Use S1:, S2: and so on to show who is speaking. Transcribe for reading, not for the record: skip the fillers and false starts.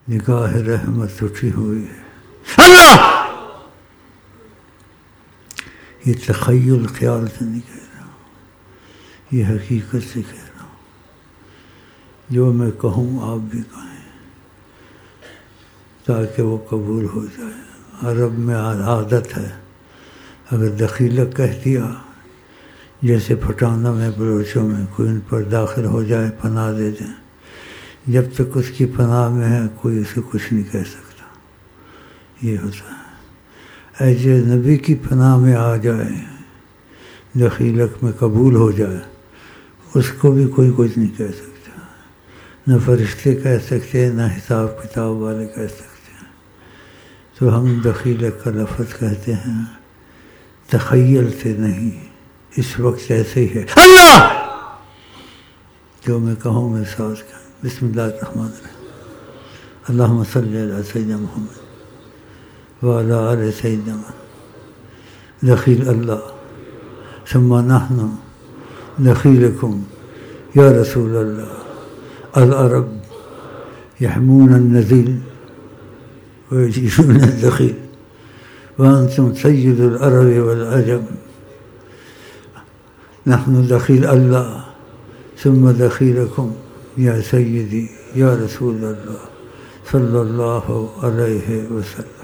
S1: نگاہ رحمت اٹھی ہوئی ہے اللہ. یہ تخیل خیال سے نہیں کہہ رہا ہوں، یہ حقیقت سے کہہ رہا ہوں. جو میں کہوں آپ بھی کہیں تاکہ وہ قبول ہو جائے. عرب میں عادت ہے، اگر دخیلک کہہ دیا، جیسے پھٹانہ میں بلوچوں میں کوئی ان پر داخل ہو جائے پناہ دے دیں، جب تک اس کی پناہ میں ہے کوئی اسے کچھ نہیں کہہ سکتا. یہ ہوتا ہے. نبی کی پناہ میں آ جائے، دخیلک میں قبول ہو جائے، اس کو بھی کوئی کچھ نہیں کہہ سکتا. نہ فرشتے کہہ سکتے، نہ حساب کتاب والے کہہ سکتے. تو ہم دخیلک کا لفظ کہتے ہیں، تخیل سے نہیں. اس وقت ایسے ہی ہے اللہ. جو میں کہوں میں ساتھ کہوں. بسم اللہ الرحمن الرحیم. اللہم صلی علی سیدنا محمد وعلی آل سیدنا محمد. دخیل اللہ ثم نحن دخیلکم یا رسول اللہ. العرب یحمون النزیل ویجیشون الدخیل وانتم سید العرب والعجم. نحن دخیل اللہ ثم دخیلکم یا سیدی یا رسول اللہ صلی اللہ علیہ وسلم.